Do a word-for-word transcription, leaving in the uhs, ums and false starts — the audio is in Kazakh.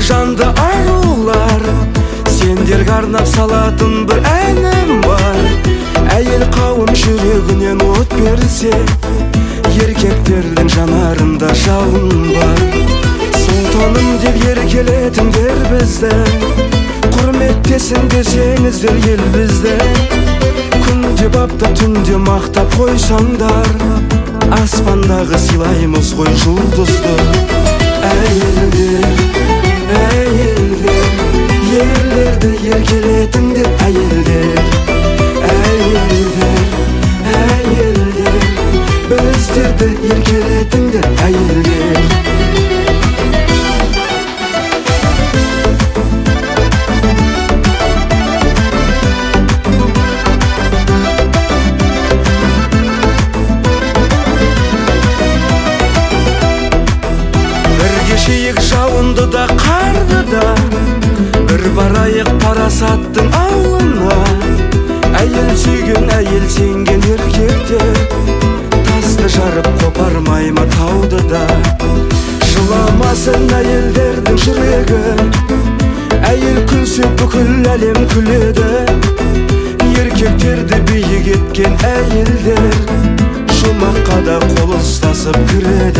жанды арулар, сендерге арнап салатын бір әнім бар. Әйел қауым жүрегінен от берсе, еркектердің жанарында жалын бар. Сұлтаным деп еркелетіңдер бізді, құрметтесін десеңіздер ел бізді. Күнде баптап түнде мақтап қойсаңдар, аспандағы сыйлаймыз ғой жұлдызды. Әйелдер, әйелдер, ерлерді еркелетіңдер. Әйелдер, әйелдер, әйелдер, біздерді еркелетіңдер. Әйелдер. Кешейік жауынды да қарды да, бір барайық парасаттың ауына. Әйел сүйген әйел сенген еркектер, тасты жарып қопармай ма тауды да. Жыламасын әйелдердің жүрегі, әйел күлсе бүкіл әлем күледі. Еркектерді биік еткен әйелдер, жұмаққа да қол ұстасып кіреді.